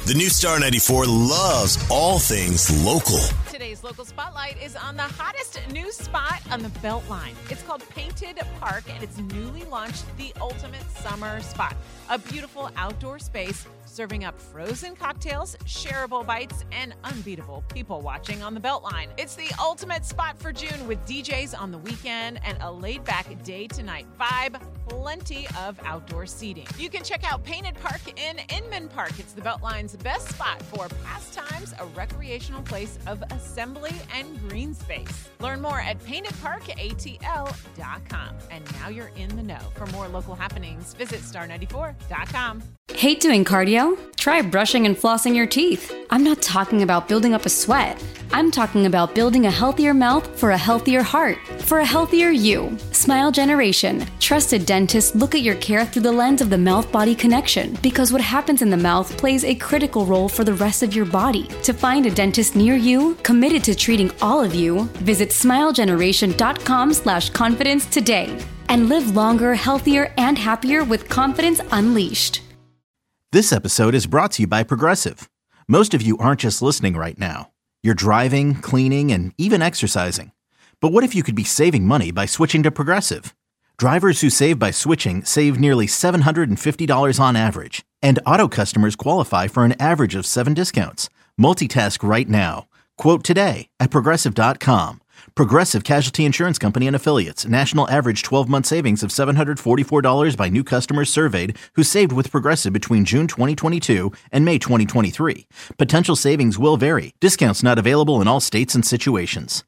The new Star 94 loves all things local. Today's local spotlight is on the hottest new spot on the Beltline. It's called Painted Park, and it's newly launched the ultimate summer spot. A beautiful outdoor space serving up frozen cocktails, shareable bites, and unbeatable people watching on the Beltline. It's the ultimate spot for June with DJs on the weekend and a laid-back day-to-night vibe. Plenty of outdoor seating. You can check out Painted Park in Inman Park. It's the Beltline's best spot for pastimes, a recreational place of assembly and green space. Learn more at paintedparkatl.com. And now you're in the know. For more local happenings, visit star94.com. Hate doing cardio? Try brushing and flossing your teeth. I'm not talking about building up a sweat. I'm talking about building a healthier mouth for a healthier heart, for a healthier you. Smile Generation. Trusted dentists look at your care through the lens of the mouth-body connection, because what happens in the mouth plays a critical role for the rest of your body. To find a dentist near you, committed to treating all of you, visit smilegeneration.com/confidence today and live longer, healthier, and happier with confidence unleashed. This episode is brought to you by Progressive. Most of you aren't just listening right now. You're driving, cleaning, and even exercising. But what if you could be saving money by switching to Progressive? Drivers who save by switching save nearly $750 on average. And auto customers qualify for an average of 7 discounts. Multitask right now. Quote today at Progressive.com. Progressive Casualty Insurance Company and Affiliates. National average 12-month savings of $744 by new customers surveyed who saved with Progressive between June 2022 and May 2023. Potential savings will vary. Discounts not available in all states and situations.